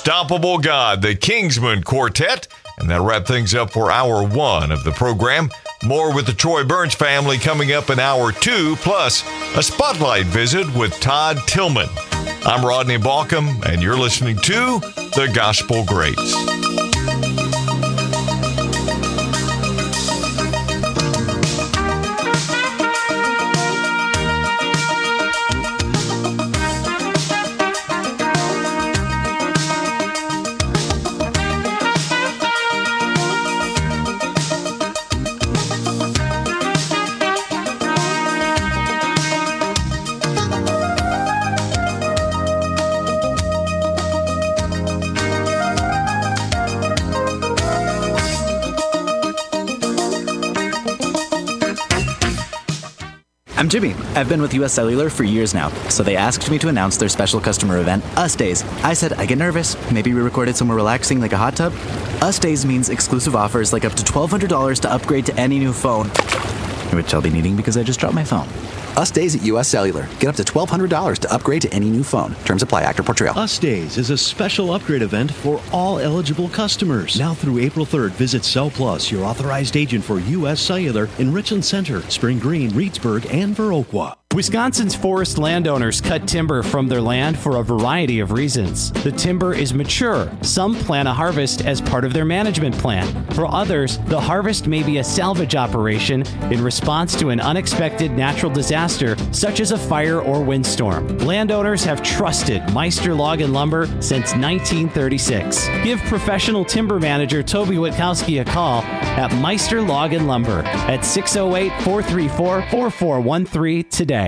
Unstoppable God, the Kingsmen Quartet. And that'll wrap things up for hour one of the program. More with the Troy Burns family coming up in hour two, plus a spotlight visit with Todd Tillman. I'm Rodney Balkum, and you're listening to The Gospel Greats. I'm Jimmy. I've been with US Cellular for years now, so they asked me to announce their special customer event, US Days. I said, I get nervous. Maybe we record it somewhere relaxing like a hot tub? US Days means exclusive offers like up to $1,200 to upgrade to any new phone, which I'll be needing because I just dropped my phone. US Days at US Cellular. Get up to $1,200 to upgrade to any new phone. Terms apply. Actor Portrayal. US Days is a special upgrade event for all eligible customers. Now through April 3rd, visit Cell Plus, your authorized agent for US Cellular in Richland Center, Spring Green, Reedsburg, and Viroqua. Wisconsin's forest landowners cut timber from their land for a variety of reasons. The timber is mature. Some plan a harvest as part of their management plan. For others, the harvest may be a salvage operation in response to an unexpected natural disaster, such as a fire or windstorm. Landowners have trusted Meister Log & Lumber since 1936. Give professional timber manager Toby Witkowski a call at Meister Log & Lumber at 608-434-4413 today.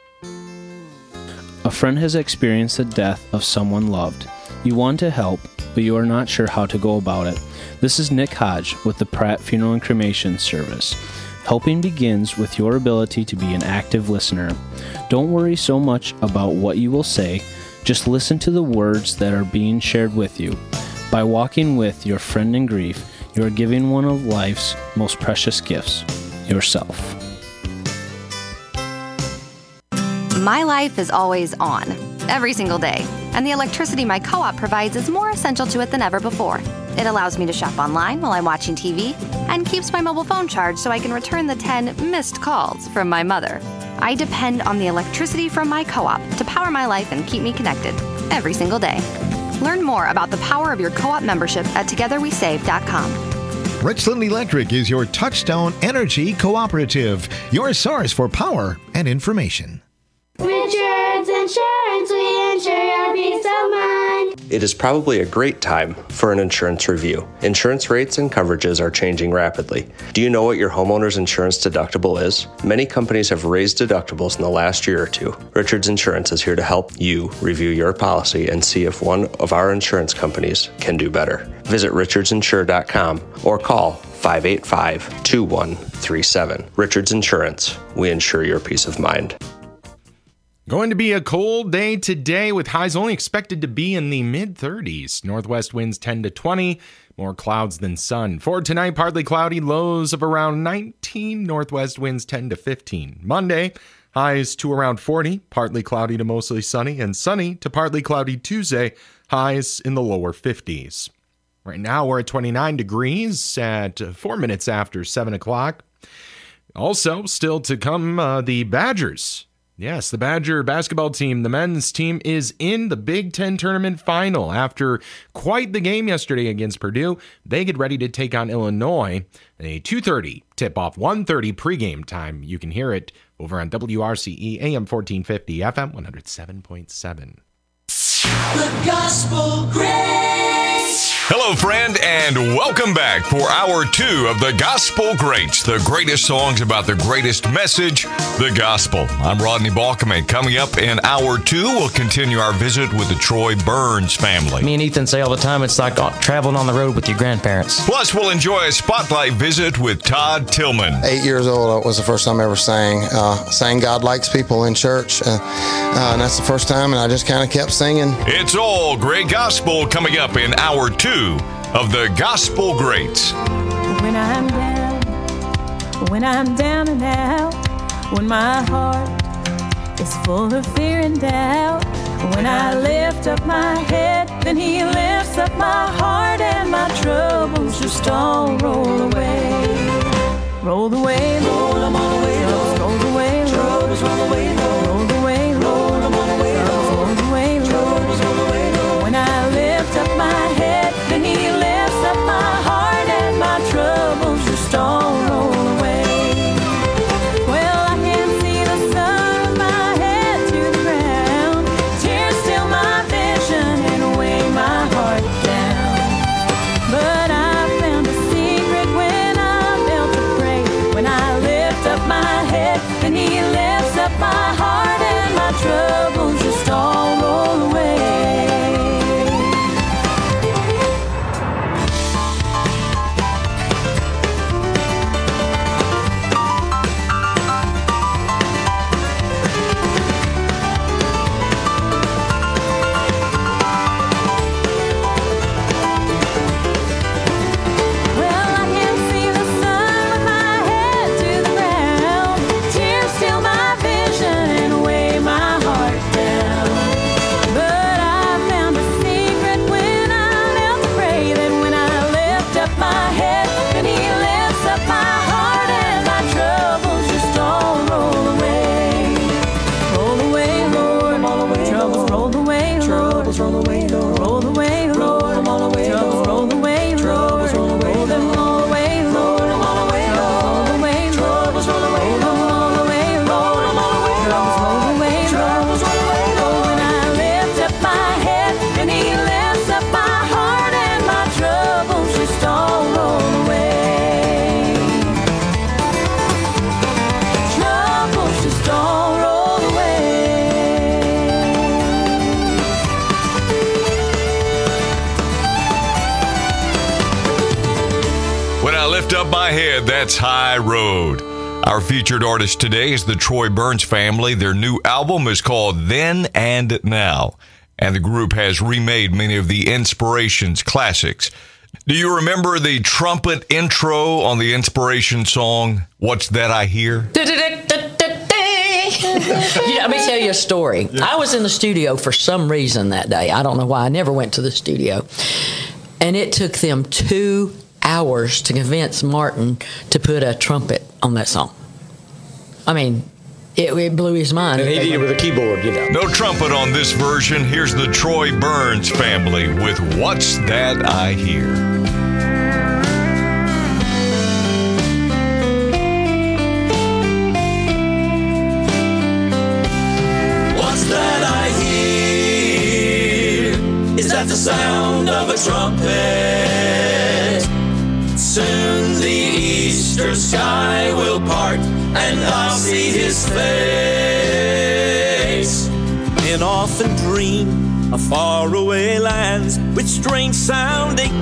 A friend has experienced the death of someone loved. You want to help, but you are not sure how to go about it. This is Nick Hodge with the Pratt Funeral and Cremation Service. Helping begins with your ability to be an active listener. Don't worry so much about what you will say, just listen to the words that are being shared with you. By walking with your friend in grief, you are giving one of life's most precious gifts, yourself. My life is always on, every single day, and the electricity my co-op provides is more essential to it than ever before. It allows me to shop online while I'm watching TV and keeps my mobile phone charged so I can return the 10 missed calls from my mother. I depend on the electricity from my co-op to power my life and keep me connected every single day. Learn more about the power of your co-op membership at togetherwesave.com. Richland Electric is your touchstone energy cooperative, your source for power and information. Richards Insurance, we insure your peace of mind. It is probably a great time for an insurance review. Insurance rates and coverages are changing rapidly. Do you know what your homeowner's insurance deductible is? Many companies have raised deductibles in the last year or two. Richards Insurance is here to help you review your policy and see if one of our insurance companies can do better. Visit richardsinsure.com or call 585-2137. Richards Insurance, we insure your peace of mind. Going to be a cold day today with highs only expected to be in the mid-30s. Northwest winds 10 to 20, more clouds than sun. For tonight, partly cloudy, lows of around 19, northwest winds 10 to 15. Monday, highs to around 40, partly cloudy to mostly sunny, and sunny to partly cloudy Tuesday, highs in the lower 50s. Right now, we're at 29 degrees at 4 minutes after 7 o'clock. Also, still to come, the Badgers. Yes, the Badger basketball team, the men's team, is in the Big Ten tournament final. After quite the game yesterday against Purdue, they get ready to take on Illinois. A 2:30 tip-off, 1:30 pregame time. You can hear it over on WRCE AM 1450, FM 107.7. The Gospel Greats. Hello, friend, and welcome back for Hour 2 of The Gospel Greats, the greatest songs about the greatest message, the gospel. I'm Rodney Balkum, and coming up in Hour 2, we'll continue our visit with the Troy Burns family. Me and Ethan say all the time it's like traveling on the road with your grandparents. Plus, we'll enjoy a spotlight visit with Todd Tillman. 8 years old was the first time I ever sang God Likes People in church, and that's the first time, and I just kind of kept singing. It's all great gospel coming up in Hour 2 of The Gospel Greats. When I'm down and out, when my heart is full of fear and doubt, when I lift up my head, then he lifts up my heart and my troubles just all roll away. Roll away, roll them all away, roll away, troubles roll away, roll away, roll them all away, roll away, troubles roll away. When I lift up my head, then He lifts up my heart and my troubles just all roll away. Well, I can see the sun with my head to the ground. Tears still my vision and weigh my heart down. But I found a secret when I'm built to pray. When I lift up my head, then He lifts up my heart and my troubles just all roll away. Well, I can see the sun with my head to the ground. Tears still my vision and weigh my heart down. But I found a secret when I'm out to pray. That when I lift up my head, then He lifts up my heart and my troubles just all roll away. Roll away, Lord, troubles roll away, Lord, roll away, Lord, roll away, Lord, troubles roll away, Lord, roll them all away, Lord, roll away, troubles roll away, roll away, Lord, troubles roll away, troubles roll away, Lord. When I lift up my head, then He lifts up my heart and my troubles just all roll away. Troubles just all roll away. When I lift up my head, that's High Road. Our featured artist today is the Troy Burns family. Their new album is called Then and Now, and the group has remade many of the Inspirations classics. Do you remember the trumpet intro on the Inspiration song, What's That I Hear? Let me tell you a story. I was in the studio for some reason that day. I don't know why. I never went to the studio. And it took them 2 hours to convince Martin to put a trumpet on that song. I mean, it blew his mind. And he did it with a keyboard, you know. No trumpet on this version. Here's the Troy Burns family with What's That I Hear? What's that I hear? Is that the sound of a trumpet? Soon the eastern sky will part and I'll see His face. Men often dream of faraway lands with strange sounding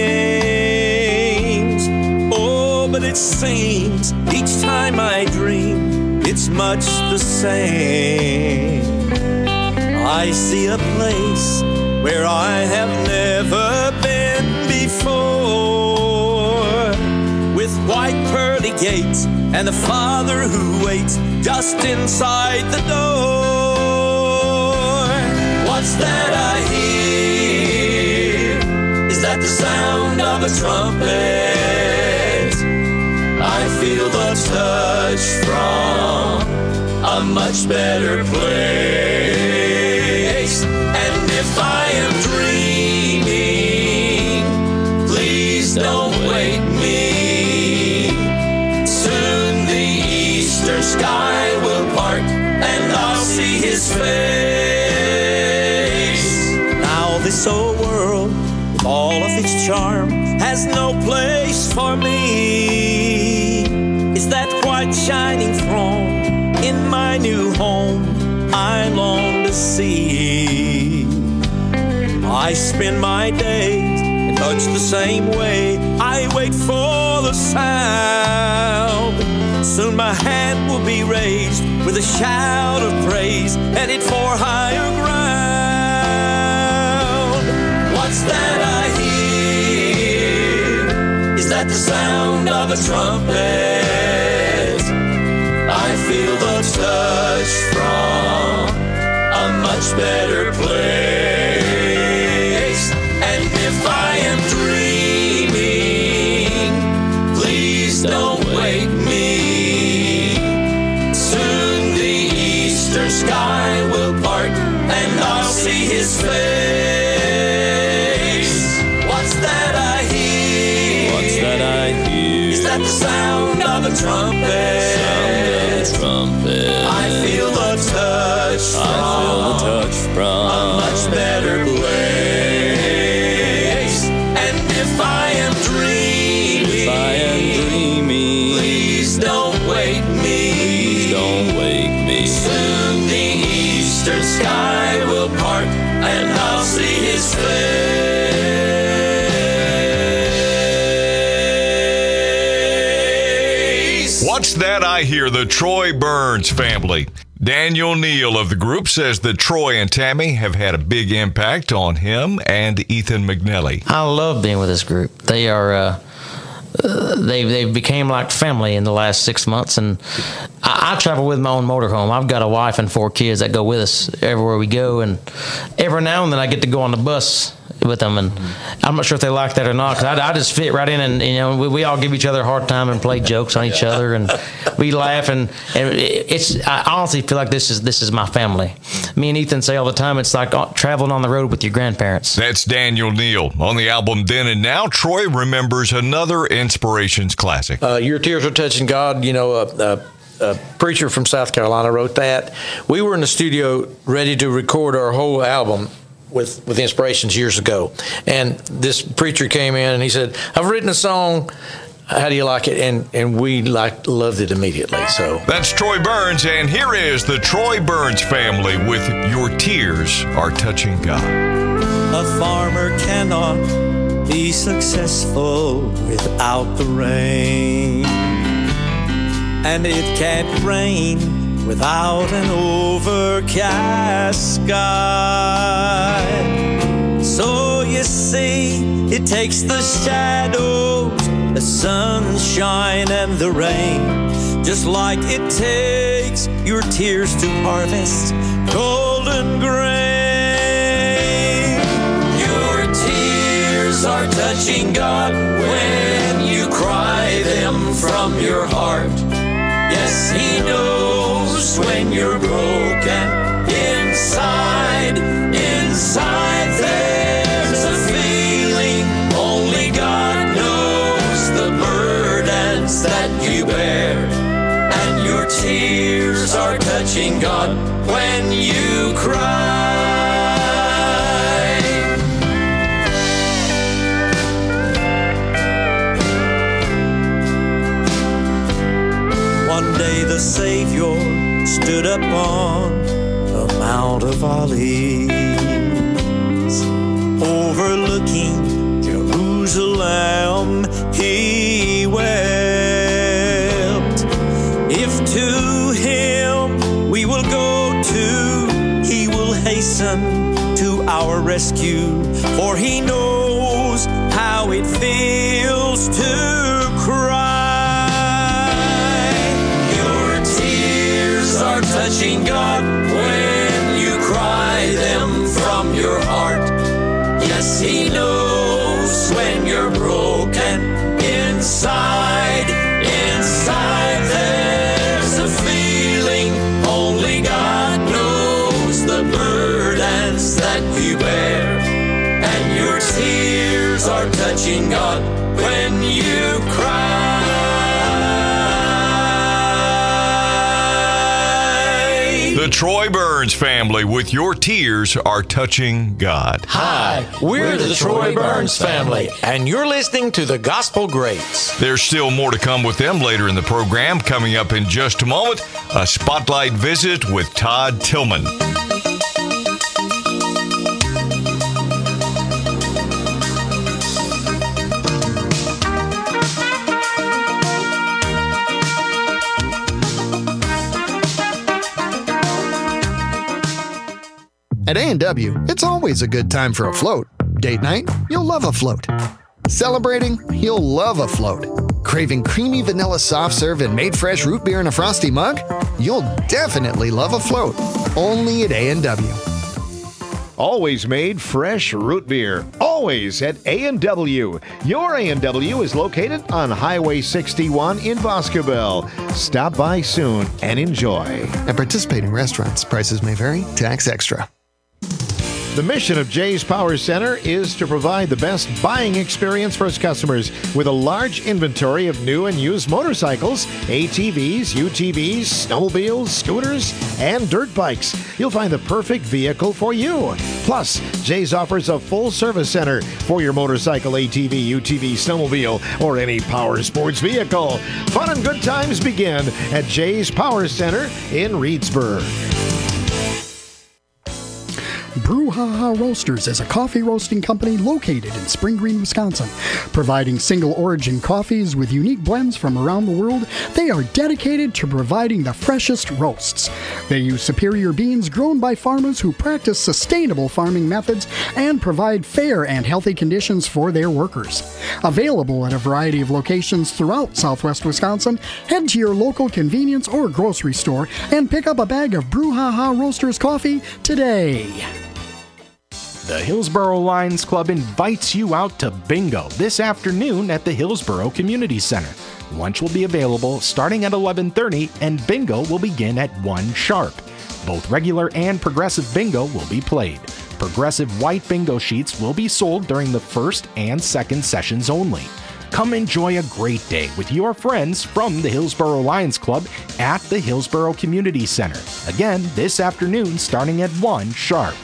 names. Oh, but it seems each time I dream it's much the same. I see a place where I have never been before, with white pearly gates and a Father who waits just inside the door. What's that I hear? Is that the sound of a trumpet? I feel the touch from a much better place. And if I am dreaming, please don't wake me. Soon the eastern sky will part and I'll see His face. Now this old world, with all of its charm, has no place for me. Is that white shining throne in my new home I long to see? I spend my days in much the same way. I wait for the sound. Soon my hand will be raised with a shout of praise, headed for higher ground. What's that I hear? Is that the sound of a trumpet? I feel the touch from a much better place. And if that the sound of a trumpet? I feel a touch from a much better place. And if I am dreaming, please don't wake me. Soon the eastern sky will part, and I'll see his face. What's that I hear? The Troy Burns family. Daniel Neal of the group says that Troy and Tammy have had a big impact on him and Ethan McNelly. I love being with this group. They are they've became like family in the last 6 months, and I travel with my own motorhome. I've got a wife and 4 kids that go with us everywhere we go, and every now and then I get to go on the bus with them, and I'm not sure if they like that or not, because I just fit right in, and we all give each other a hard time and play jokes on each other, and we laugh, and I honestly feel like this is my family. Me and Ethan say all the time, it's like traveling on the road with your grandparents. That's Daniel Neal. On the album Then and Now, Troy remembers another Inspirations classic. Your Tears Are Touching God, a preacher from South Carolina wrote that. We were in the studio ready to record our whole album with Inspirations years ago, and this preacher came in and he said, I've written a song, how do you like it? And we loved it immediately. So that's Troy Burns, and here is the Troy Burns family with Your Tears Are Touching God. A farmer cannot be successful without the rain, and it can't rain without an overcast sky. So you see, it takes the shadows, the sunshine and the rain, just like it takes your tears to harvest golden grain. Your tears are touching God when you cry them from your heart. Yes, He knows when you're broken inside there's a feeling only God knows, the burdens that you bear, and your tears are touching God when you cry. One day the Savior stood up on the Mount of Olives, overlooking Jerusalem. He wept. If to Him we will go to, He will hasten to our rescue, for He knows how it feels to cry. Are touching God when you cry them from your heart. Yes, He knows when you're broken inside there's a feeling only God knows, the burdens that you bear, and your tears are touching God when you cry. The Troy Burns family with Your Tears Are Touching God. Hi, we're the Troy Burns family, and you're listening to the Gospel Greats. There's still more to come with them later in the program. Coming up in just a moment, a spotlight visit with Todd Tillman. At A&W, it's always a good time for a float. Date night? You'll love a float. Celebrating? You'll love a float. Craving creamy vanilla soft serve and made fresh root beer in a frosty mug? You'll definitely love a float. Only at A&W. Always made fresh root beer. Always at A&W. Your A&W is located on Highway 61 in Boscobel. Stop by soon and enjoy. At participating restaurants, prices may vary. Tax extra. The mission of Jay's Power Center is to provide the best buying experience for its customers with a large inventory of new and used motorcycles, ATVs, UTVs, snowmobiles, scooters, and dirt bikes. You'll find the perfect vehicle for you. Plus, Jay's offers a full service center for your motorcycle, ATV, UTV, snowmobile, or any power sports vehicle. Fun and good times begin at Jay's Power Center in Reedsburg. Brouhaha Roasters is a coffee roasting company located in Spring Green, Wisconsin. Providing single-origin coffees with unique blends from around the world, they are dedicated to providing the freshest roasts. They use superior beans grown by farmers who practice sustainable farming methods and provide fair and healthy conditions for their workers. Available at a variety of locations throughout southwest Wisconsin, head to your local convenience or grocery store and pick up a bag of Brouhaha Roasters coffee today. The Hillsboro Lions Club invites you out to bingo this afternoon at the Hillsboro Community Center. Lunch will be available starting at 11:30 and bingo will begin at 1 sharp. Both regular and progressive bingo will be played. Progressive white bingo sheets will be sold during the first and second sessions only. Come enjoy a great day with your friends from the Hillsboro Lions Club at the Hillsboro Community Center. Again, this afternoon starting at 1 sharp.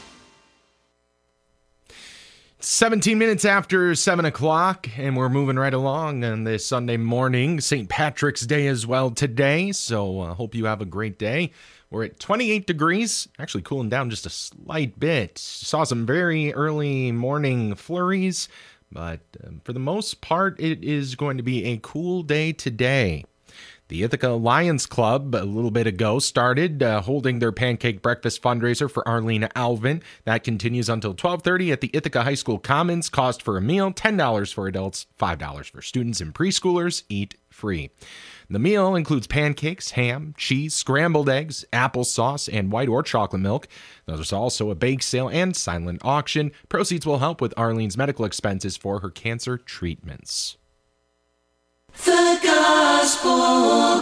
17 minutes after 7 o'clock, and we're moving right along on this Sunday morning. St. Patrick's Day as well today, so hope you have a great day. We're at 28 degrees, actually cooling down just a slight bit. Saw some very early morning flurries, but for the most part, it is going to be a cool day today. The Ithaca Lions Club, a little bit ago, started holding their pancake breakfast fundraiser for Arlene Alvin. That continues until 12:30 at the Ithaca High School Commons. Cost for a meal, $10 for adults, $5 for students and preschoolers. Eat free. The meal includes pancakes, ham, cheese, scrambled eggs, applesauce, and white or chocolate milk. There's also a bake sale and silent auction. Proceeds will help with Arlene's medical expenses for her cancer treatments. The Gospel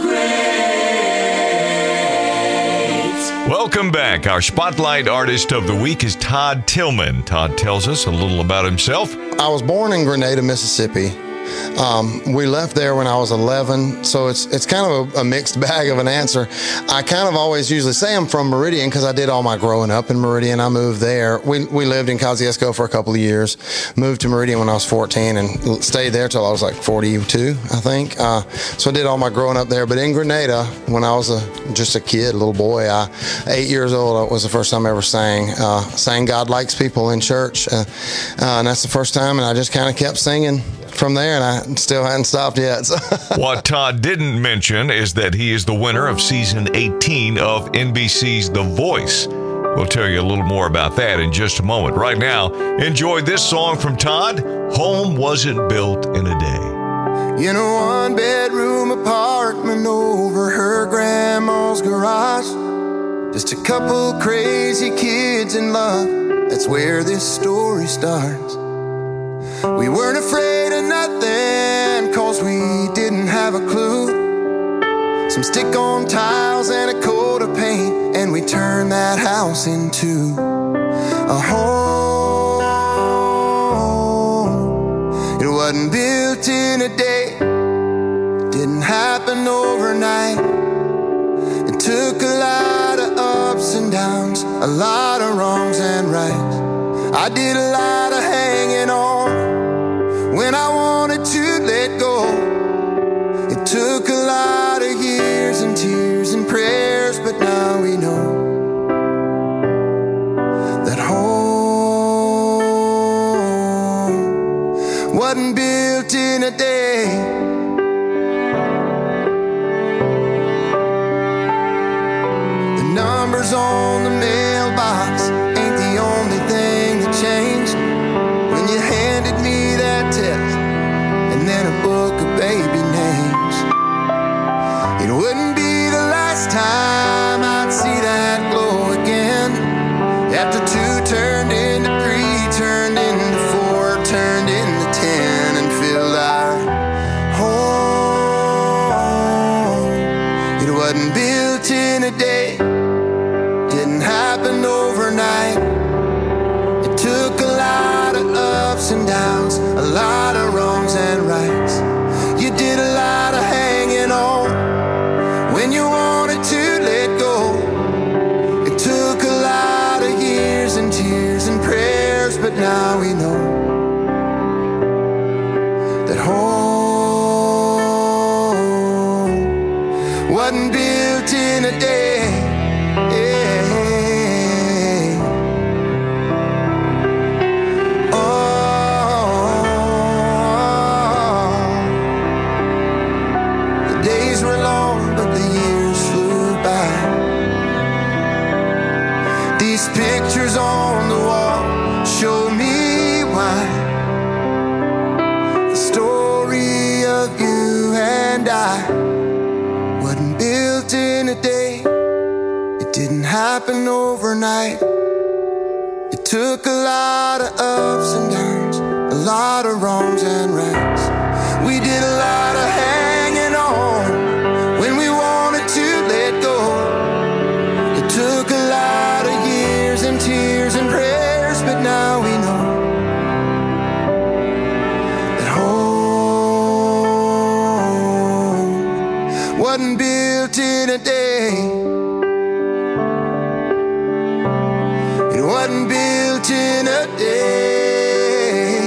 Greats. Welcome back. Our Spotlight Artist of the Week is Todd Tillman. Todd tells us a little about himself. I was born in Grenada, Mississippi. We left there when I was 11, so it's kind of a mixed bag of an answer. I kind of always usually say I'm from Meridian because I did all my growing up in Meridian. I moved there. We lived in Kosciuszko for a couple of years, moved to Meridian when I was 14 and stayed there till I was like 42, I think. So I did all my growing up there. But in Grenada, when I was just a kid, a little boy, 8 years old, it was the first time I ever sang God Likes People in church. And that's the first time, and I just kind of kept singing from there, and I still hadn't stopped yet. So. What Todd didn't mention is that he is the winner of season 18 of NBC's The Voice. We'll tell you a little more about that in just a moment. Right now, enjoy this song from Todd, Home Wasn't Built in a Day. In a one-bedroom apartment over her grandma's garage, just a couple crazy kids in love, that's where this story starts. We weren't afraid of nothing, cause we didn't have a clue. Some stick-on tiles and a coat of paint, and we turned that house into a home. It wasn't built in a day, didn't happen overnight. It took a lot of ups and downs, a lot of wrongs and rights. I did a lot of hanging on when I wanted to let go. It took a lot of years and tears and prayers, but now we know that home wasn't built in a day. The numbers on the mailbox ain't the only thing that changed when you handed me that test and then a book of baby names. It wouldn't be the last time I'd see that glow again. After 2 turned into 3, turned into 4, turned into 10, and filled our home. downs, a lot of wrongs and rights. You did a lot of hanging on when you wanted to let go. It took a lot of years and tears and prayers, but now we know that home wasn't built in a day. Pictures on the wall show me why. The story of you and I wasn't built in a day. It didn't happen overnight. It took a lot of ups and downs, a lot of wrongs and rights. We did a lot of hanging on when we wanted to let go. It took a lot of years and tears and prayers, but now we know that home wasn't built in a day. It wasn't built in a day.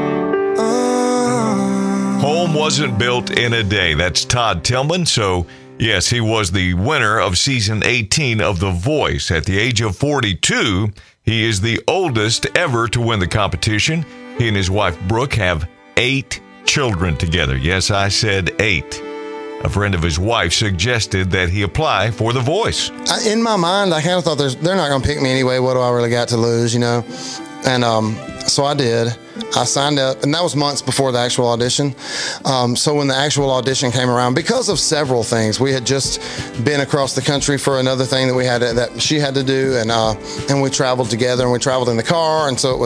Home wasn't built in a day. That's Todd Tillman. So, yes, he was the winner of season 18 of The Voice. At the age of 42, he is the oldest ever to win the competition. He and his wife, Brooke, have 8 children together. Yes, I said 8. A friend of his wife suggested that he apply for The Voice. In my mind, I kind of thought they're not going to pick me anyway. What do I really got to lose, you know? And so I did. I signed up, and that was months before the actual audition. So when the actual audition came around, because of several things, we had just been across the country for another thing that we had that she had to do, and we traveled together, and we traveled in the car, and so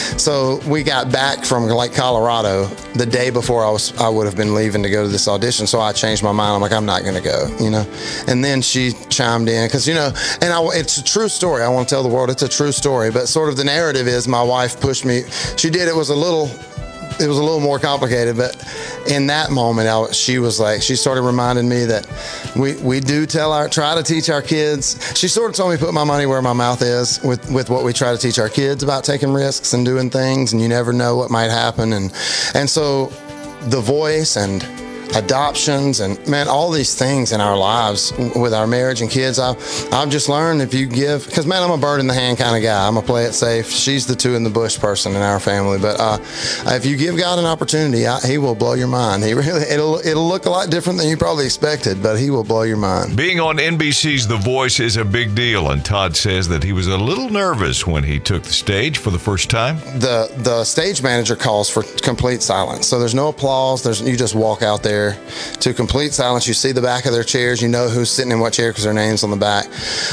we got back from like Colorado the day before I would have been leaving to go to this audition. So I changed my mind. I'm like, I'm not going to go, you know. And then she chimed in because, you know, it's a true story. I want to tell the world it's a true story, but sort of the narrative is my wife pushed me. She did. It was a little more complicated, but in that moment, she started reminding me that we do try to teach our kids. She sort of told me put my money where my mouth is with what we try to teach our kids about taking risks and doing things, and you never know what might happen. And so The Voice and adoptions and, man, all these things in our lives with our marriage and kids, I've just learned if you give, because, man, I'm a bird in the hand kind of guy. I'm a play it safe. She's the two in the bush person in our family. But if you give God an opportunity, he will blow your mind. It'll look a lot different than you probably expected, but he will blow your mind. Being on NBC's The Voice is a big deal, and Todd says that he was a little nervous when he took the stage for the first time. The stage manager calls for complete silence. So there's no applause. You just walk out there to complete silence. You see the back of their chairs. You know who's sitting in what chair because their name's on the back.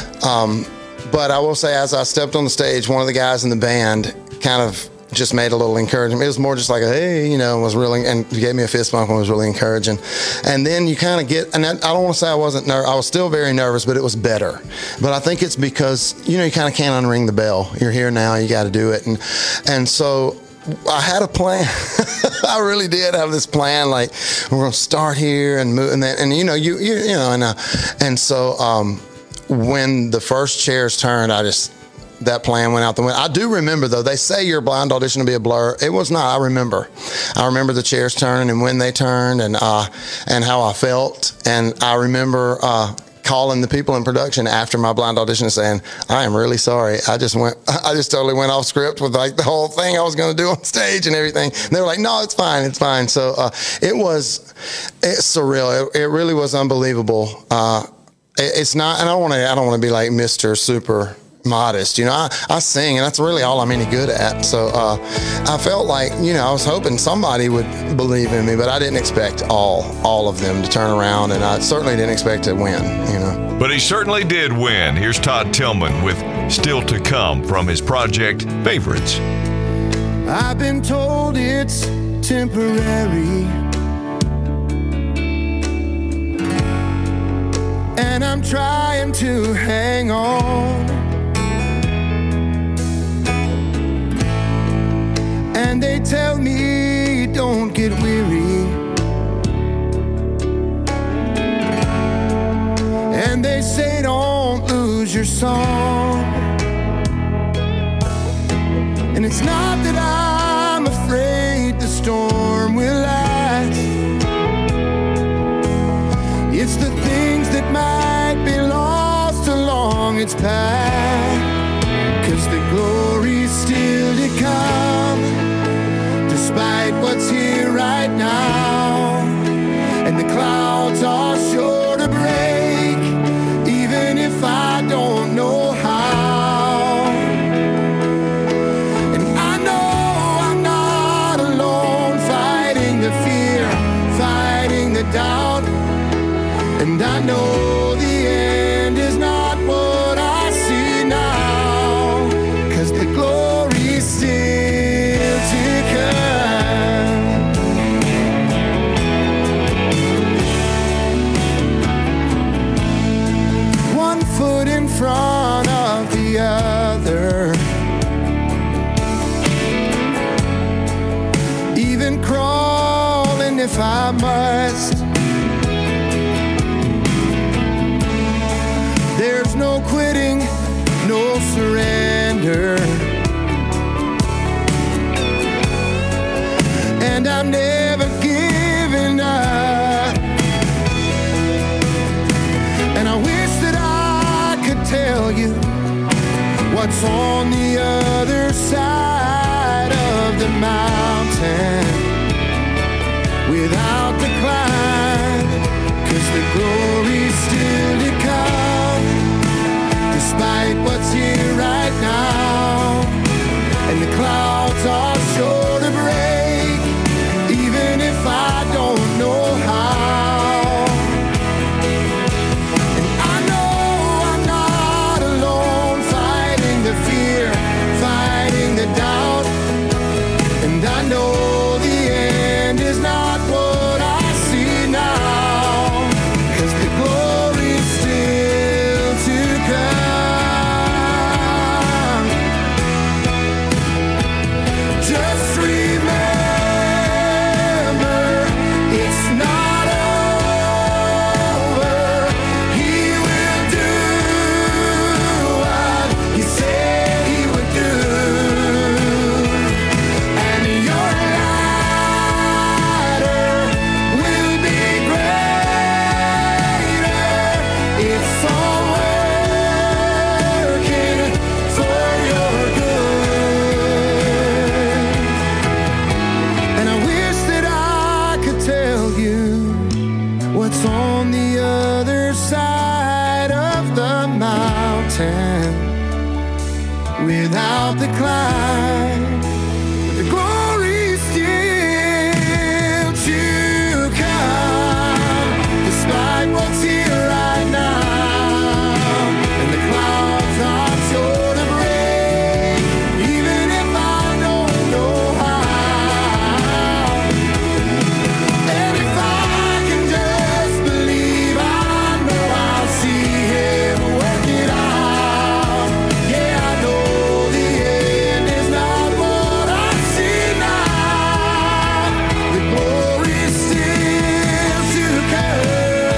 But I will say, as I stepped on the stage, one of the guys in the band kind of just made a little encouragement. It was more just like, hey, you know, and gave me a fist bump and was really encouraging. And then you kind of get, and I don't want to say I wasn't nervous. I was still very nervous, but it was better. But I think it's because, you know, you kind of can't unring the bell. You're here now. You got to do it. And so I had a plan. I really did have this plan. Like, we're going to start here and move, and then, and you know, and so when the first chairs turned, that plan went out the window. I do remember, though, they say your blind audition will be a blur. It was not. I remember the chairs turning and when they turned and how I felt, and I remember calling the people in production after my blind audition and saying, I am really sorry. I just totally went off script with like the whole thing I was going to do on stage and everything. And they were like, no, it's fine. So it's surreal. It really was unbelievable. It's not, and I don't want to be like Mr. Super modest, you know. I sing, and that's really all I'm any good at. So I felt like, you know, I was hoping somebody would believe in me, but I didn't expect all of them to turn around, and I certainly didn't expect to win, you know. But he certainly did win. Here's Todd Tillman with Still to Come from his project Favorites. I've been told it's temporary, and I'm trying to hang on. And And they tell me don't get weary. And they say don't lose your song. And it's not that I'm afraid the storm will last. It's the things that might be lost along its path. 'Cause the glory's still to come, despite what's here right now. And the clouds are sure to break, even if I don't know how. And I know I'm not alone, fighting the fear, fighting the doubt. And I know the end is not what I see now, 'cause the glory's still to come. One foot in front of the other, even crawling if I must. There's no quitting, no surrender. And I'm never giving up. And I wish that I could tell you what's on the other side of the mountain without the climb. 'Cause the glory's still to come, despite what's here right now. And the clouds are sure to break, even if I don't know how. And I know I'm not alone, fighting the fear, fighting the doubt. And I know the end is not what I see now, 'cause the glory's still to come. Just remember, it's not over. He will do what he said he would do. And your ladder will be greater. It's all working for your good. And I wish that I could tell you what's on the other side of the mountain without the climb. The glory's still to come, despite what's here right now. And the clouds are sure to break, even if I don't know how. And if I can just believe, I know I'll see him work it out. Yeah, I know the end is not what I see now. The glory's still to come.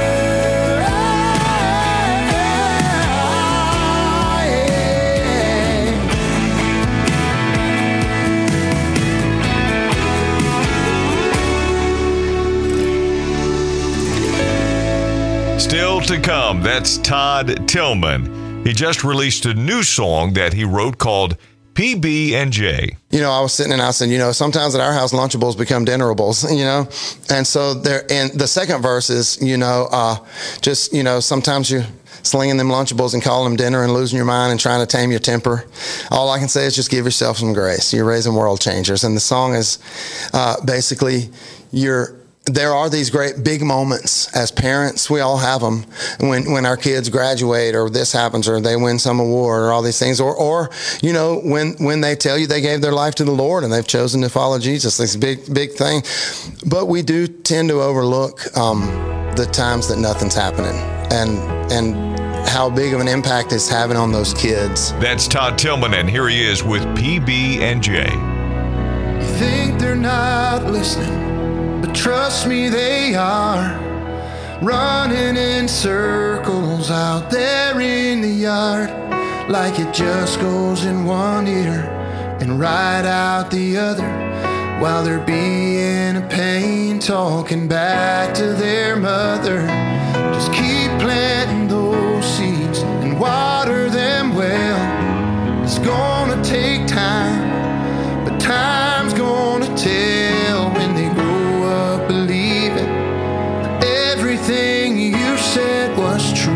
Still to come. That's Todd Tillman. He just released a new song that he wrote called PB&J. You know, I was sitting and I said, you know, sometimes at our house, Lunchables become Dinnerables, you know? And so there, and the second verse is, you know, just, you know, sometimes you slinging them Lunchables and calling them dinner and losing your mind and trying to tame your temper. All I can say is just give yourself some grace. You're raising world changers. And the song is basically there are these great big moments as parents. We all have them when our kids graduate or this happens or they win some award or all these things. Or you know, when they tell you they gave their life to the Lord and they've chosen to follow Jesus, this big thing. But we do tend to overlook the times that nothing's happening and how big of an impact it's having on those kids. That's Todd Tillman, and here he is with PB&J. think they're not listening, but trust me, they are. Running in circles out there in the yard, like it just goes in one ear and right out the other, while they're being a pain, talking back to their mother. Just keep planting those seeds and water them well. It's gonna take time, but time's gonna tell when they grow up believing everything you said was true.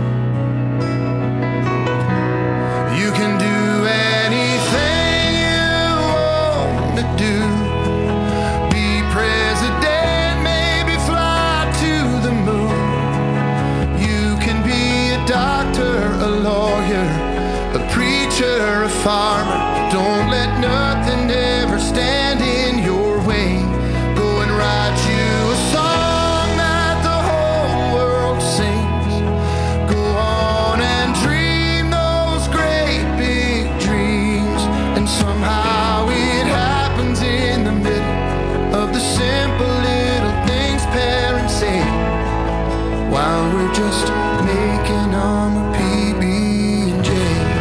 You can do anything you want to do. Be president, maybe fly to the moon. You can be a doctor, a lawyer, a preacher, a farmer. Don't let nothing ever stand in your way. Go and write you a song that the whole world sings. Go on and dream those great big dreams, and somehow it happens in the middle of the simple little things parents say, while we're just making them a PB&J.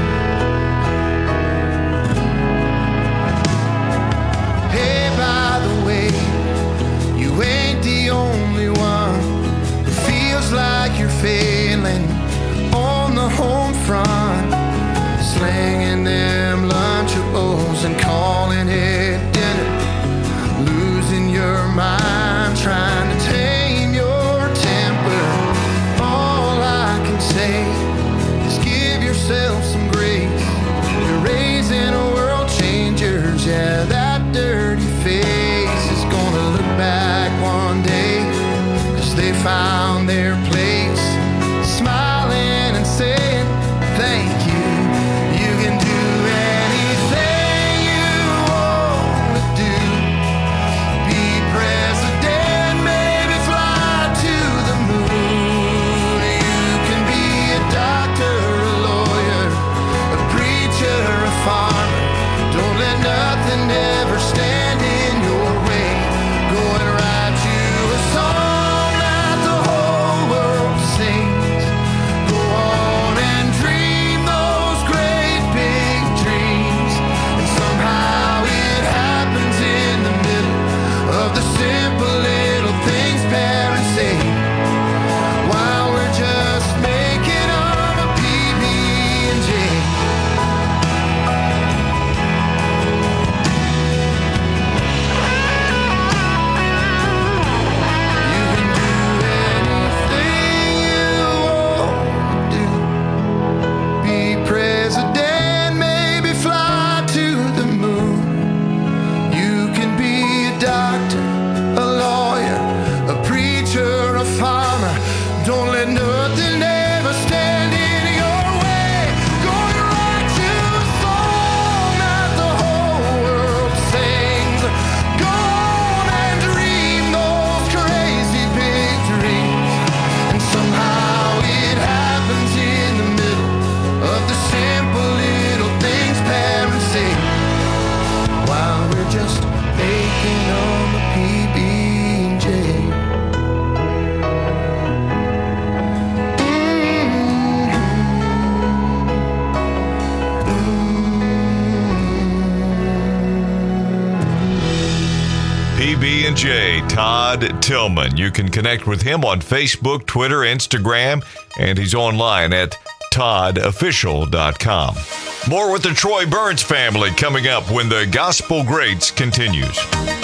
Hey, by the way, you ain't the only one who feels like you're failing on the home front, slinging them Lunchables and calling it dinner, losing your mind, trying to tame your temper. All I can say is give yourself some grace. You're raising world changers, yeah, that dirty face is gonna look back one day, 'cause they found their place, smiling and saying thank you. You can do anything you want to do. Be president, maybe fly to the moon. You can be a doctor, a lawyer, a preacher, a farmer. Don't let nothing ever stand in your way. Go and write you a song that the whole world sings. Go on and dream those great big dreams, and somehow it happens in the middle of the simple little things parents say, while we're just making them a PB&J. Be president, maybe fly to the moon. You can be a doctor, a lawyer, a preacher, a farmer. Don't let nothing ever stand in your way. Go and write you a song that the whole world sings. Go on and dream those crazy big dreams, and somehow it happens in the middle of the simple little things parents say, while we're just making them a PB&J. PB&J, Todd Tillman. You can connect with him on Facebook, Twitter, Instagram, and he's online at toddofficial.com. More with the Troy Burns family coming up when the Gospel Greats continues.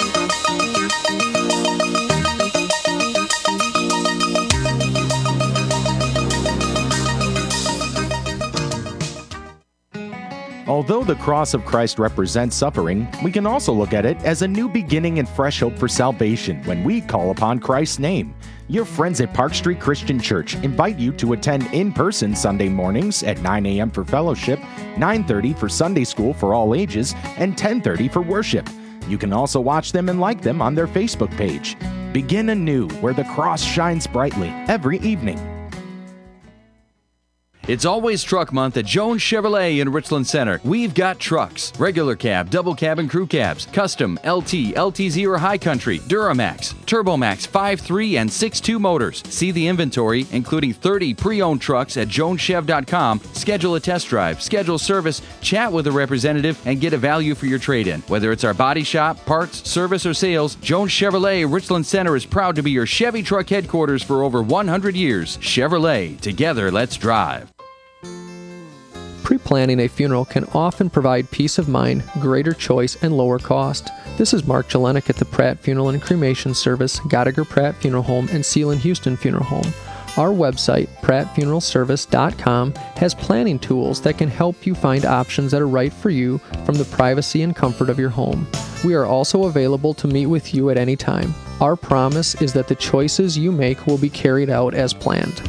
Although the cross of Christ represents suffering, we can also look at it as a new beginning and fresh hope for salvation when we call upon Christ's name. Your friends at Park Street Christian Church invite you to attend in person Sunday mornings at 9 a.m. for fellowship, 9:30 for Sunday school for all ages, and 10:30 for worship. You can also watch them and like them on their Facebook page. Begin anew where the cross shines brightly every evening. It's always truck month at Jones Chevrolet in Richland Center. We've got trucks, regular cab, double cab, and crew cabs, custom, LT, LTZ or High Country, Duramax, Turbomax 5.3 and 6.2 motors. See the inventory, including 30 pre-owned trucks at joneschev.com. Schedule a test drive, schedule service, chat with a representative, and get a value for your trade-in. Whether it's our body shop, parts, service, or sales, Jones Chevrolet Richland Center is proud to be your Chevy truck headquarters for over 100 years. Chevrolet, together let's drive. Pre-planning a funeral can often provide peace of mind, greater choice, and lower cost. This is Mark Jelenik at the Pratt Funeral and Cremation Service, Gottlieb Pratt Funeral Home, and Sealand Houston Funeral Home. Our website, prattfuneralservice.com, has planning tools that can help you find options that are right for you from the privacy and comfort of your home. We are also available to meet with you at any time. Our promise is that the choices you make will be carried out as planned.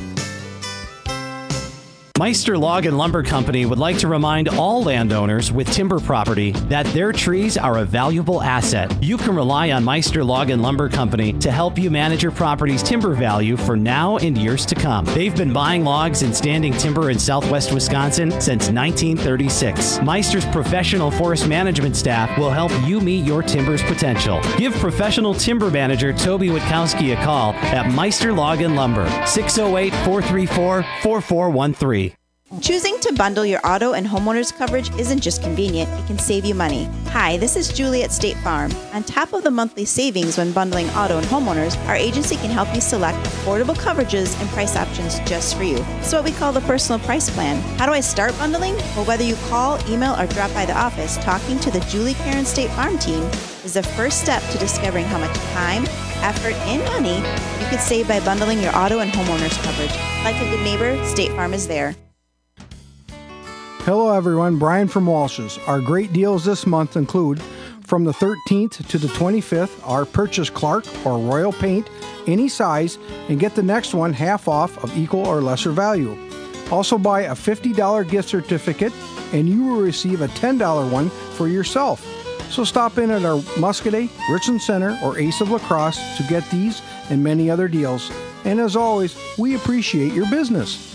Meister Log and Lumber Company would like to remind all landowners with timber property that their trees are a valuable asset. You can rely on Meister Log and Lumber Company to help you manage your property's timber value for now and years to come. They've been buying logs and standing timber in southwest Wisconsin since 1936. Meister's professional forest management staff will help you meet your timber's potential. Give professional timber manager Toby Witkowski a call at Meister Log and Lumber, 608-434-4413. Choosing to bundle your auto and homeowners coverage isn't just convenient, it can save you money. Hi, this is Julie at State Farm. On top of the monthly savings when bundling auto and homeowners, our agency can help you select affordable coverages and price options just for you. It's what we call the personal price plan. How do I start bundling? Well, whether you call, email, or drop by the office, talking to the Julie Karen State Farm team is the first step to discovering how much time, effort, and money you could save by bundling your auto and homeowners coverage. Like a good neighbor, State Farm is there. Hello everyone, Brian from Walsh's. Our great deals this month include from the 13th to the 25th, our purchase Clark or Royal paint, any size, and get the next one half off of equal or lesser value. Also buy a $50 gift certificate and you will receive a $10 one for yourself. So stop in at our Muscadet, Richland Center, or Ace of La Crosse to get these and many other deals. And as always, we appreciate your business.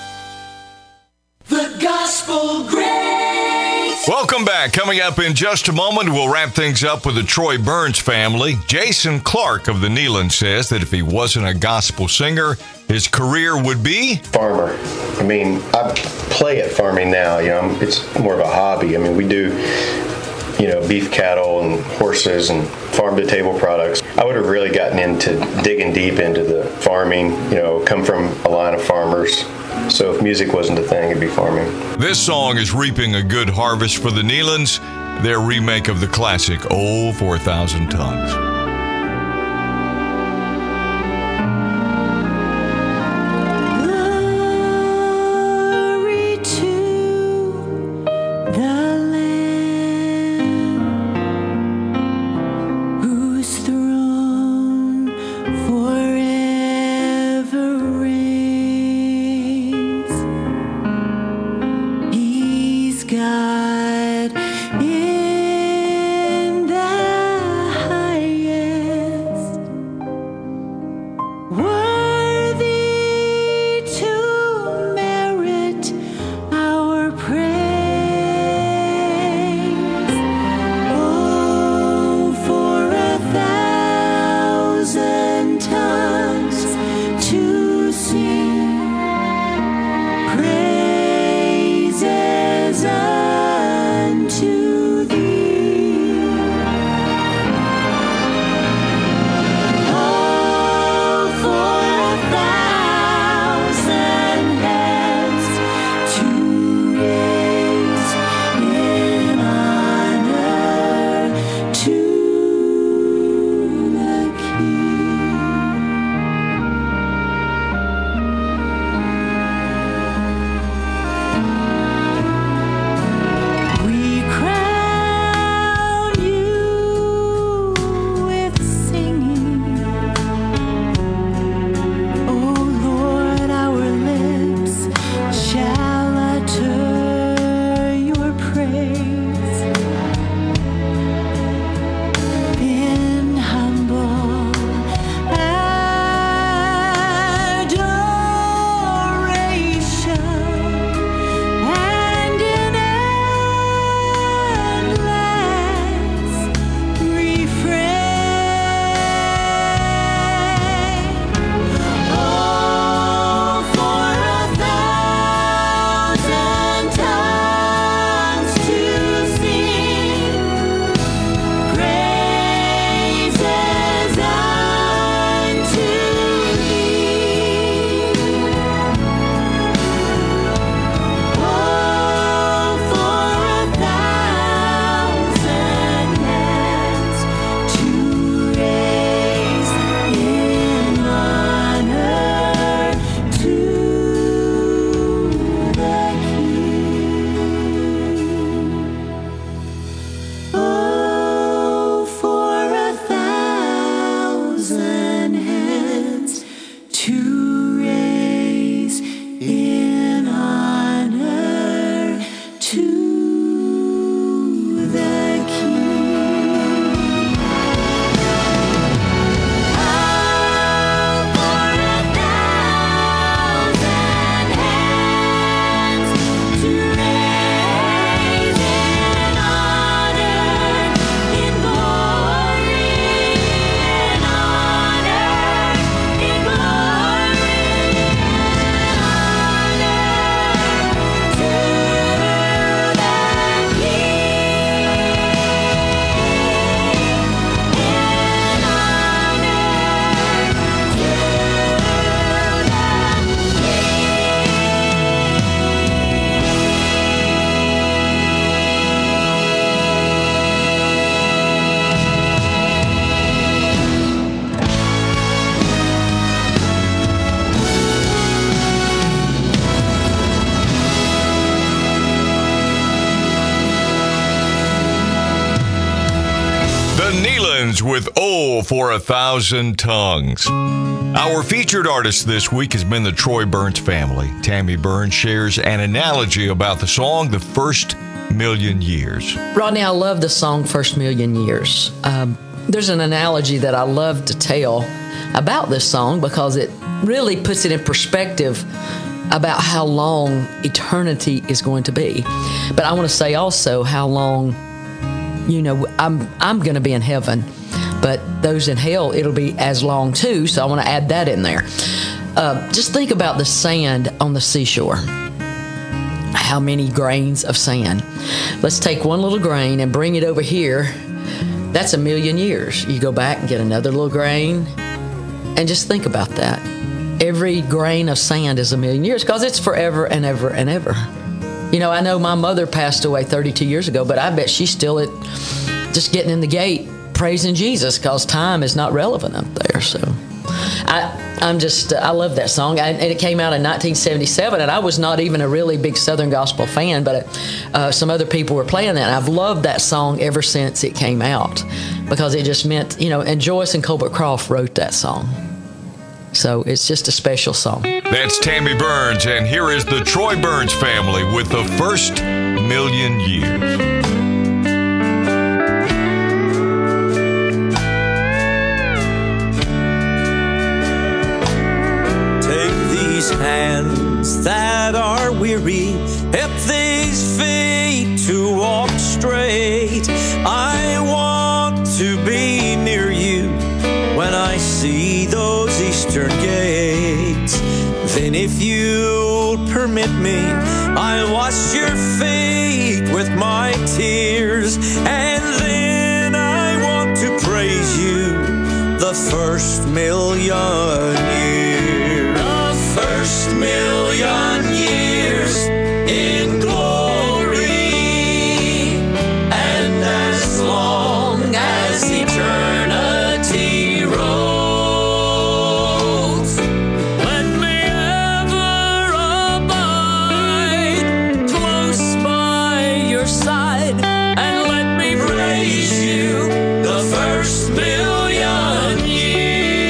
The Gospel Great. Welcome back. Coming up in just a moment, we'll wrap things up with the Troy Burns family. Jason Clark of the Neyland says that if he wasn't a gospel singer, his career would be farmer. I mean, I play at farming now. You know, it's more of a hobby. I mean, we do, you know, beef cattle and horses and farm-to-table products. I would have really gotten into digging deep into the farming, you know, come from a line of farmers. So if music wasn't a thing, it'd be farming. This song is reaping a good harvest for the Neylands, their remake of the classic, Oh, 4,000 Tons. Glory to the Lamb, whose throne forever reigns. He's God in the highest. fuel for 1,000 tongues. Our featured artist this week has been the Troy Burns family. Tammy Burns shares an analogy about the song, The First Million Years. Rodney, I love the song First Million Years. There's an analogy that I love to tell about this song because it really puts it in perspective about how long eternity is going to be. But I want to say also how long, I'm going to be in heaven, but those in hell, it'll be as long too. So I want to add that in there. Just think about the sand on the seashore. How many grains of sand? Let's take one little grain and bring it over here. That's 1,000,000 years. You go back and get another little grain, and just think about that. Every grain of sand is 1,000,000 years because it's forever and ever and ever. I know my mother passed away 32 years ago, but I bet she's still just getting in the gate praising Jesus because time is not relevant up there. So I love that song. And it came out in 1977, and I was not even a really big Southern gospel fan, but some other people were playing that, and I've loved that song ever since it came out because it just meant, and Joyce and Colbert Croft wrote that song. So it's just a special song. That's Tammy Burns, and here is the Troy Burns family with The First Million Years. Hands that are weary, help these feet to walk straight. I want to be near you when I see those eastern gates. Then if you'll permit me, I'll wash your feet with my tears, and then I want to praise you the first 1,000,000 years. First 1,000,000 years in glory, and as long as eternity rolls, let me ever abide close by your side, and let me praise you the first 1,000,000 years.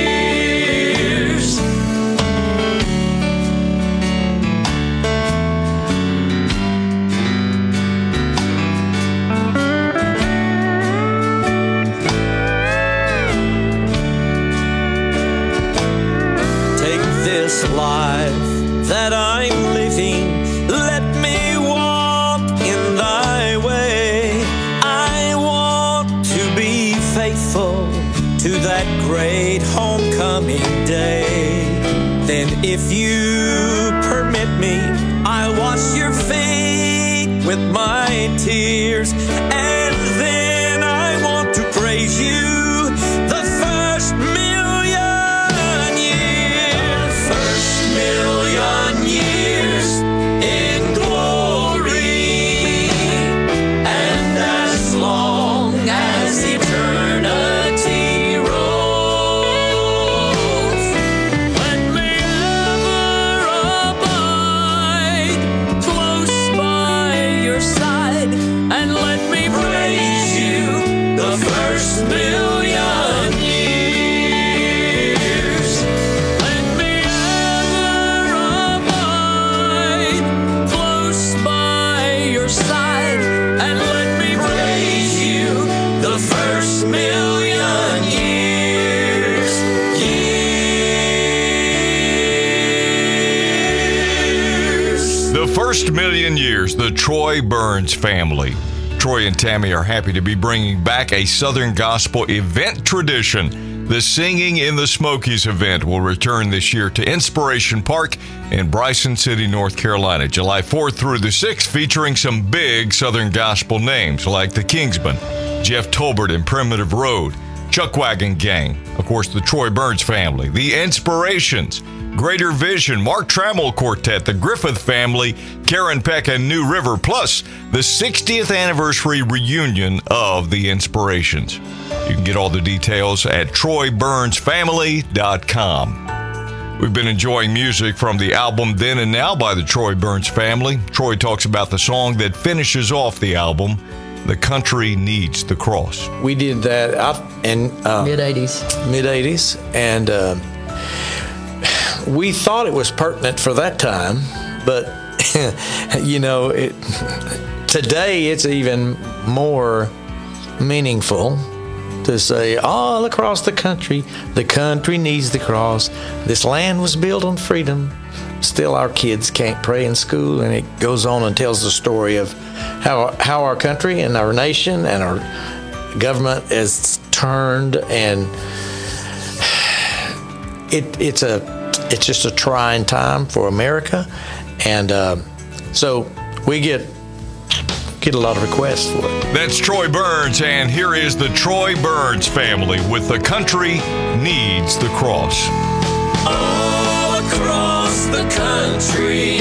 Life that I'm living, let me walk in thy way. I want to be faithful to that great homecoming day. Then if you permit me, I'll wash your feet with my tears, and then I want to praise you the first 1,000,000 years. First 1,000,000 years in glory, and as long as eternity rolls, let me ever abide close by your side, and let me praise you the first 1,000,000 years. Let me ever abide close by your side, and let me praise you the first 1,000,000 years. The First 1,000,000 Years, the Troy Burns family. Troy and Tammy are happy to be bringing back a Southern Gospel event tradition. The Singing in the Smokies event will return this year to Inspiration Park in Bryson City, North Carolina, July 4th through the 6th, featuring some big Southern Gospel names like the Kingsmen, Jeff Tolbert and Primitive Road, Chuckwagon Gang, of course, the Troy Burns family, the Inspirations, Greater Vision, Mark Trammell Quartet, the Griffith family, Karen Peck and New River, plus the 60th anniversary reunion of the Inspirations. You can get all the details at TroyBurnsFamily.com. We've been enjoying music from the album Then and Now by the Troy Burns family. Troy talks about the song that finishes off the album. The Country Needs the Cross. We did that out in mid-'80s, and we thought it was pertinent for that time, but today it's even more meaningful to say, all across the country needs the cross. This land was built on freedom. Still, our kids can't pray in school, and it goes on and tells the story of how our country and our nation and our government is turned, and it's just a trying time for America, and so we get a lot of requests for it. That's Troy Burns, and here is the Troy Burns family with The Country Needs the Cross. All across the country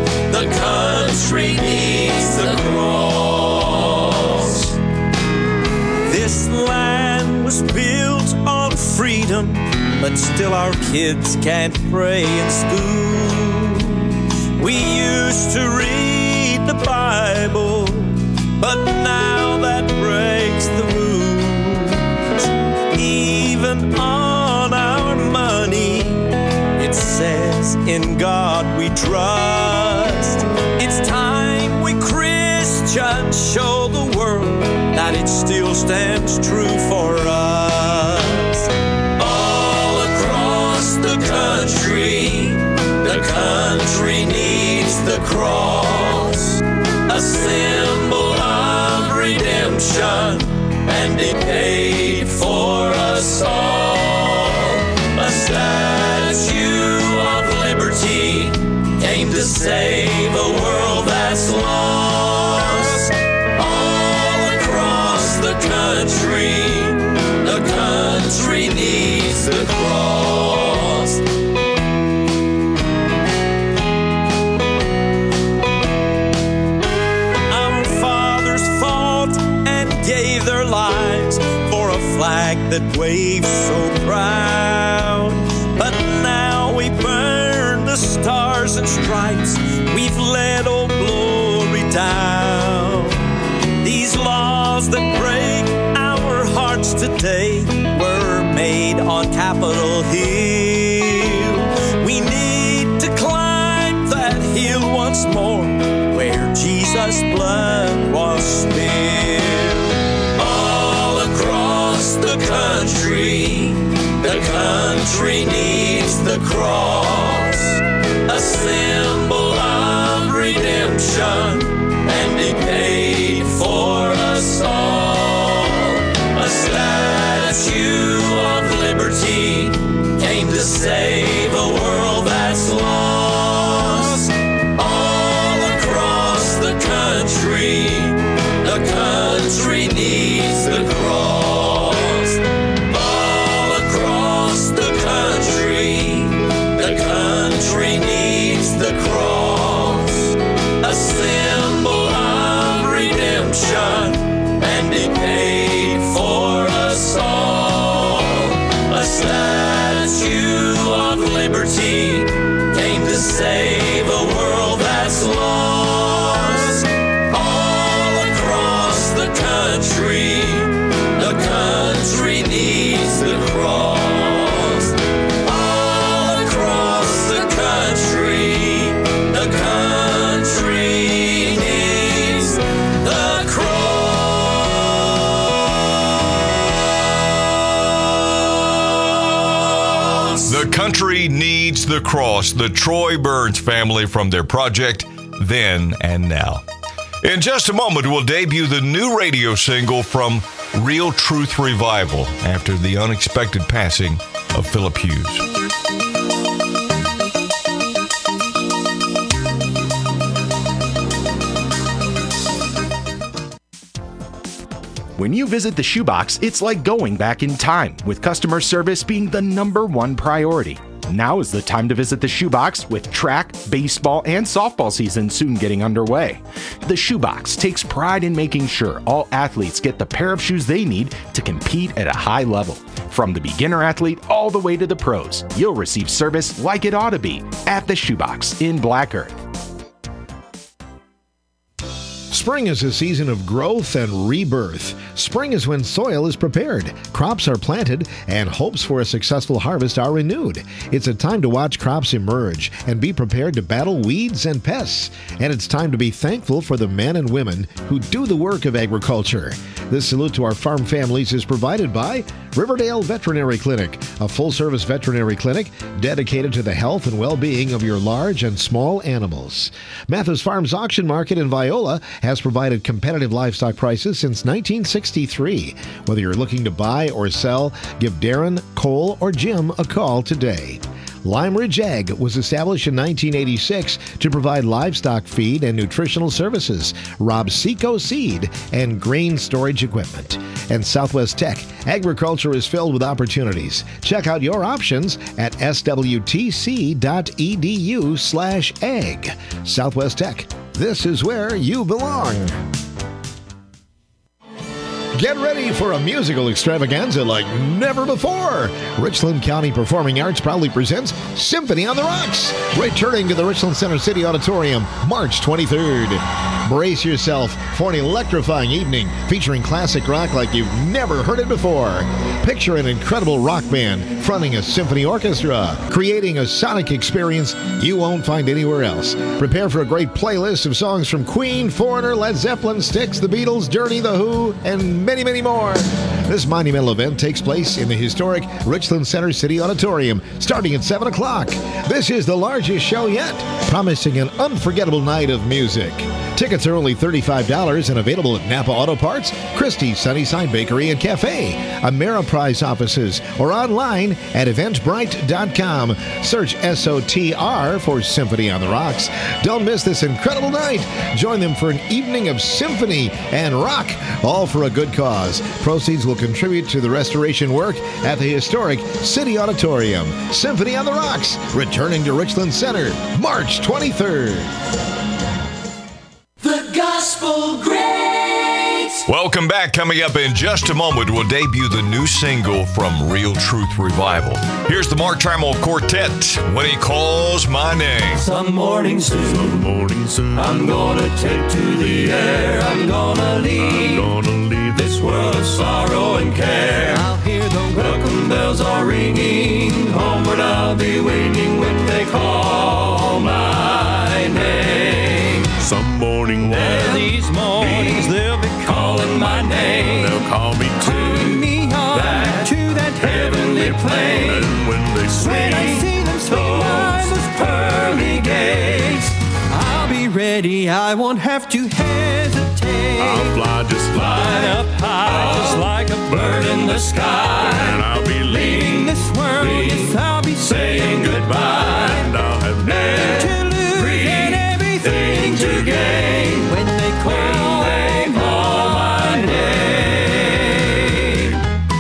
needs the cross. This land was built on freedom, but still our kids can't pray in school. We used to read the Bible, but now that breaks the rules. Even on our money, it says, in God we trust. It's time we Christians show the world that it still stands true for us. All across the country needs the cross, a symbol of redemption, and it paid for us all. A statue of liberty came to save a world that's lost. All across the country needs the cross. Our fathers fought and gave their lives for a flag that waves so proud. But now we burn the stars and stripes. We've let old glory down. These laws that break our hearts today were made on Capitol Hill. We need to climb that hill once more, where Jesus' blood was spilled. All across the country needs the cross, a symbol of redemption, and it paid for us all. A statue of liberty came to save a world that's lost. All across the country needs the cross. All across the country needs the cross, a symbol of redemption, and it paid for us all. A statue of liberty came to save a world that's lost. All across the country needs the cross. All across the country needs the cross. The Country Needs the Cross. The Troy Burns family from their project Then and Now. In just a moment, we'll debut the new radio single from Real Truth Revival after the unexpected passing of Philip Hughes. When you visit the Shoebox, it's like going back in time, with customer service being the #1 priority. Now is the time to visit the Shoebox, with track, baseball, and softball season soon getting underway. The Shoebox takes pride in making sure all athletes get the pair of shoes they need to compete at a high level. From the beginner athlete all the way to the pros, you'll receive service like it ought to be at the Shoebox in Black Earth. Spring is a season of growth and rebirth. Spring is when soil is prepared, crops are planted, and hopes for a successful harvest are renewed. It's a time to watch crops emerge and be prepared to battle weeds and pests. And it's time to be thankful for the men and women who do the work of agriculture. This salute to our farm families is provided by Riverdale Veterinary Clinic, a full-service veterinary clinic dedicated to the health and well-being of your large and small animals. Mathis Farms Auction Market in Viola has provided competitive livestock prices since 1963. Whether you're looking to buy or sell, give Darren, Cole, or Jim a call today. Lime Ridge Ag was established in 1986 to provide livestock feed and nutritional services, Rob Seco seed, and grain storage equipment. And Southwest Tech, agriculture is filled with opportunities. Check out your options at swtc.edu/ag. Southwest Tech, this is where you belong. Get ready for a musical extravaganza like never before. Richland County Performing Arts proudly presents Symphony on the Rocks, returning to the Richland Center City Auditorium March 23rd. Brace yourself for an electrifying evening featuring classic rock like you've never heard it before. Picture an incredible rock band fronting a symphony orchestra, creating a sonic experience you won't find anywhere else. Prepare for a great playlist of songs from Queen, Foreigner, Led Zeppelin, Styx, The Beatles, Journey, The Who, and many, many more. This monumental event takes place in the historic Richland Center City Auditorium starting at 7 o'clock. This is the largest show yet, promising an unforgettable night of music. Tickets are only $35 and available at Napa Auto Parts, Christie's Sunnyside Bakery and Cafe, Ameriprise offices, or online at eventbrite.com. Search SOTR for Symphony on the Rocks. Don't miss this incredible night. Join them for an evening of symphony and rock, all for a good cause. Proceeds will contribute to the restoration work at the historic City Auditorium. Symphony on the Rocks, returning to Richland Center, March 23rd. The Gospel Greats. Welcome back. Coming up in just a moment, we'll debut the new single from Real Truth Revival. Here's the Mark Trammell Quartet, When He Calls My Name. Some morning soon, I'm gonna take to the air. I'm gonna leave this world of sorrow and care. I'll hear the welcome bells are ringing. Homeward I'll be winging when they call my name. Some morning, these mornings they'll be calling my name. They'll call me back to that heavenly plane. And when they When I see them swing by those pearly gates, I'll be ready. I won't have to hesitate. I'll fly up high, just like a bird in the sky. And I'll be leaving this world. Yes, I'll be saying goodbye. And I'll have nothing to lose and everything to gain when they call my name.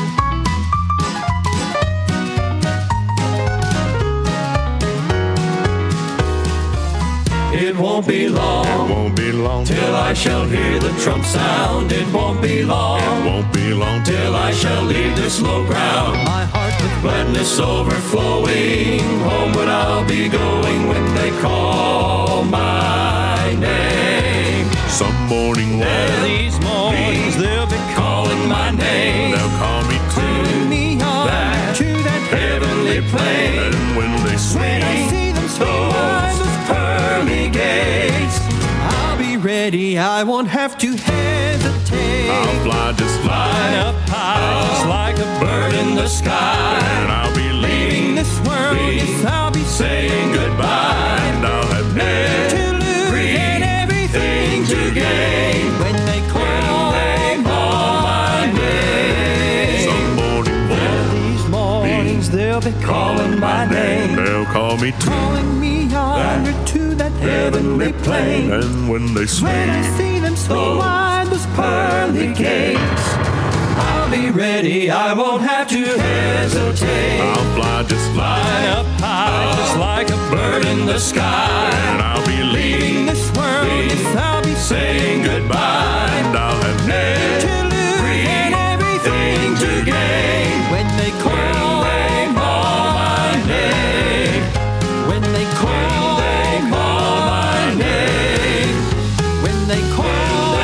It won't be long. Till I shall hear the trump sound. It won't be long. Till I shall leave this low ground. My heart with gladness overflowing. Homeward I'll be going when they call my name. Some morning, these mornings they'll be calling my name. They'll call me back to that heavenly plane. And when they When I see them swing by those pearly gates, I'll be ready. I won't have to hesitate. I'll fly up high, just like a bird in the sky. And I'll be leaving this world. Yes, I'll be saying goodbye. And I'll have nothing to lose and everything to gain when they call my name. Some morning, these mornings they'll be calling my name. They'll call me calling me yonder to that heavenly plane. And when they When I see them swing wide those pearly gates, I'll be ready. I won't have to hesitate. I'll fly up high, just like a bird in the sky. And I'll be leaving this world. Yes, I'll be saying goodbye. And I'll have nothing to lose and everything to gain when they call my name. When they call my name. When they call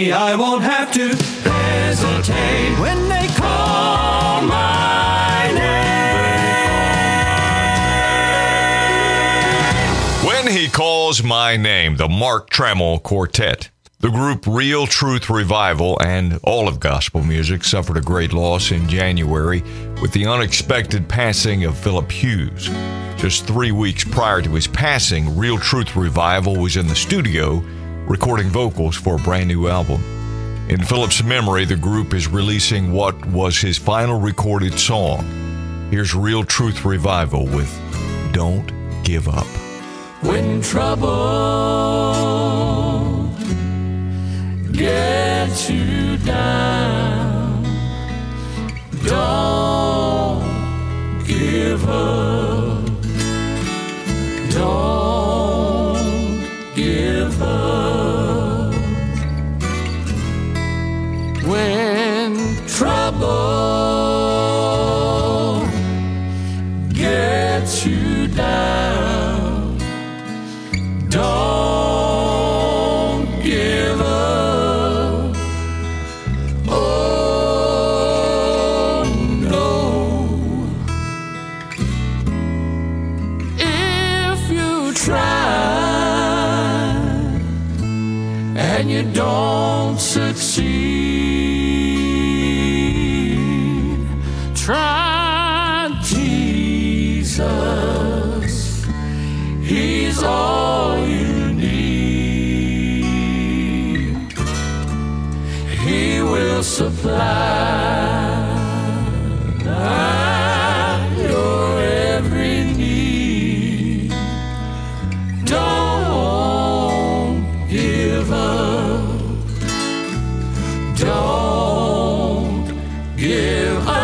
me, I won't have to hesitate when they call my name. When He Calls My Name, the Mark Trammell Quartet. The group Real Truth Revival and all of gospel music suffered a great loss in January with the unexpected passing of Philip Hughes. Just 3 weeks prior to his passing, Real Truth Revival was in the studio recording vocals for a brand new album. In Philip's memory, the group is releasing what was his final recorded song. Here's Real Truth Revival with Don't Give Up. When trouble gets you down, don't give up. Don't give up. When trouble gets you down, don't give up. Oh no. If you try and you don't succeed, try Jesus. He's all you need. He will supply your every need. Don't give up. Don't give up.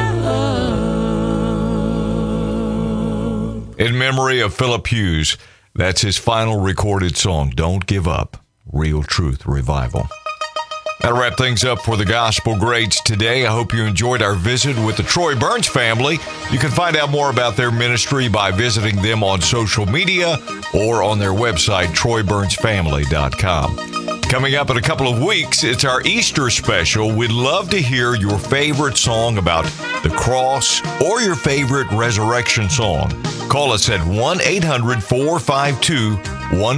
In memory of Philip Hughes, that's his final recorded song, Don't Give Up, Real Truth Revival. That'll wrap things up for the Gospel Greats today. I hope you enjoyed our visit with the Troy Burns family. You can find out more about their ministry by visiting them on social media or on their website, troyburnsfamily.com. Coming up in a couple of weeks, it's our Easter special. We'd love to hear your favorite song about the cross or your favorite resurrection song. Call us at 1-800-452-1